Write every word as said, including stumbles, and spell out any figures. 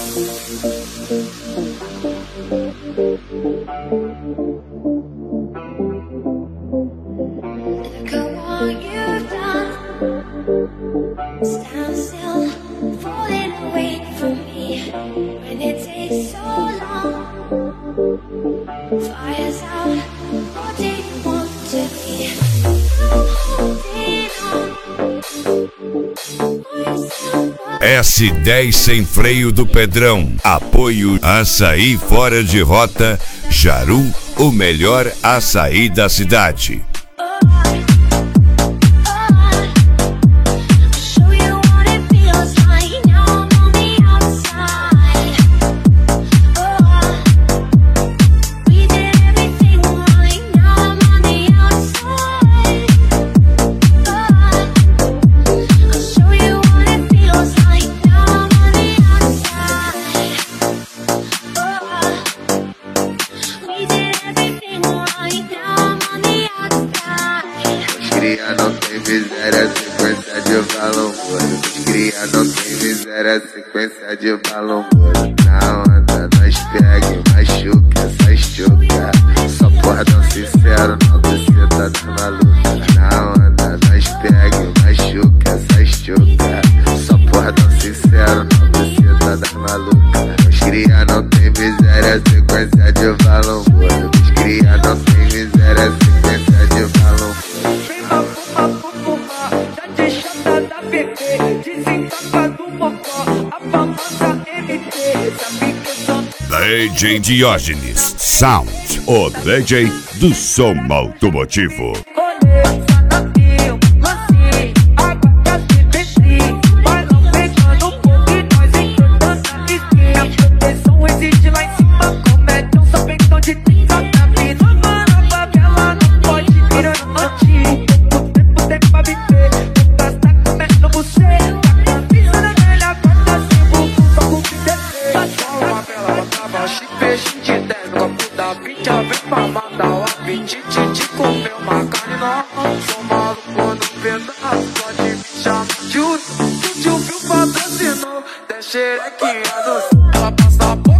Stand still, falling away from me when it takes so long. Fire's out, what do you want to be? I'm holding on. S dez Sem Freio do Pedrão. Apoio Açaí Fora de Rota. Jaru, o melhor açaí da cidade. Não tem miséria, sequência de balão gordo. Cria não tem miséria, sequência de balão gordo. Na onda nós pega e machuca essa chuca. Só cordão sincero, não buceta da maluca. Na onda nós pega e machuca essa chuca. Só cordão sincero, não buceta da maluca. Os cria não tem miséria, sequência de balão gordo. Os cria não tem miséria, sequência de balão gordo. D J Diógenes Sound, o D J do som automotivo. Xerequinha no... Ela passa a